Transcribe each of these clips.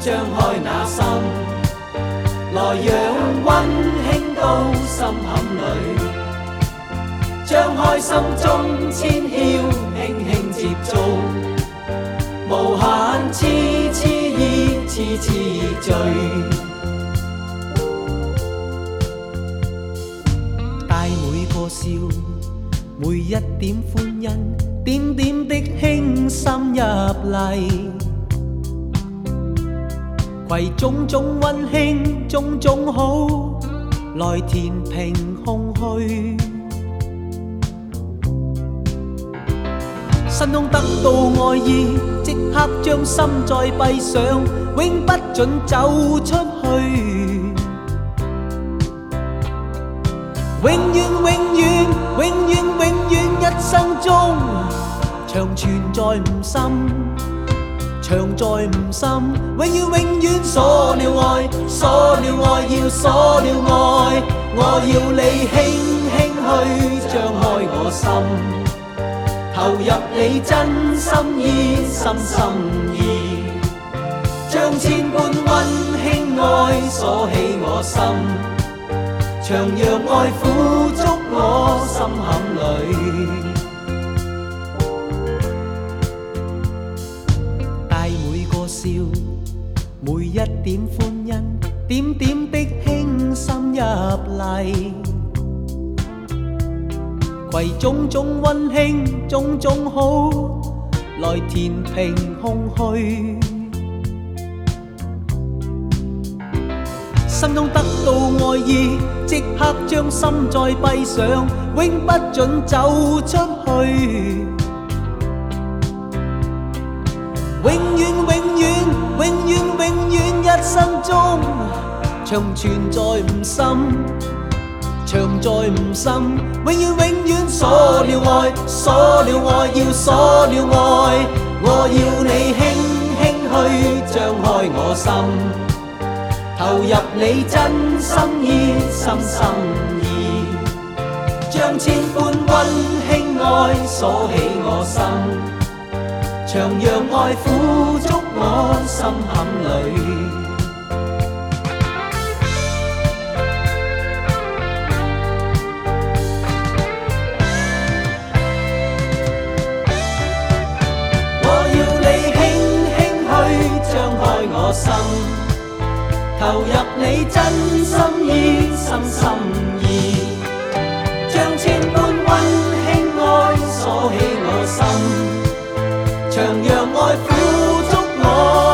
張開那心，來讓溫馨到心坎裏，將開心中千繡輕輕接觸，無限痴痴意，痴痴醉。帶每個笑，每一點歡欣，點點的輕心入嚟。攜種種溫馨，種種好，來填平空虛。心中得到愛意，即刻將心再閉上，永不准走出去。永遠永遠永遠永遠一生中，長存在唔深。長在唔深，永遠永遠鎖了愛，鎖了愛，要鎖了愛。我要你輕輕去張開我心，投入你真心意，深深意，將千般溫馨愛鎖起我心，長讓愛撫觸我心坎裏。笑，每一點歡欣，點點的輕心入嚟，攜種種溫馨，種種好，來填平空虛。心中得到愛意，即刻將心再閉上，永不准走出去。永遠永遠永遠永遠一生中，長存在唔深，長在唔深，永遠永遠鎖了愛，鎖了愛，要鎖了愛。我要你輕輕去張開我心，投入你真心意，深深意，將千般溫馨愛鎖起我心，長讓愛撫觸我心坎裏。我要你輕輕去張開我心，投入你真心意，深深意，將千般溫馨愛鎖起我心，長讓愛撫觸我。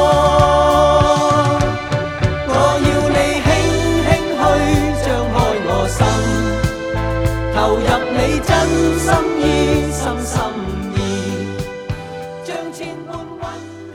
我要你輕輕去張開我心，投入你真心意，深深意，將千般溫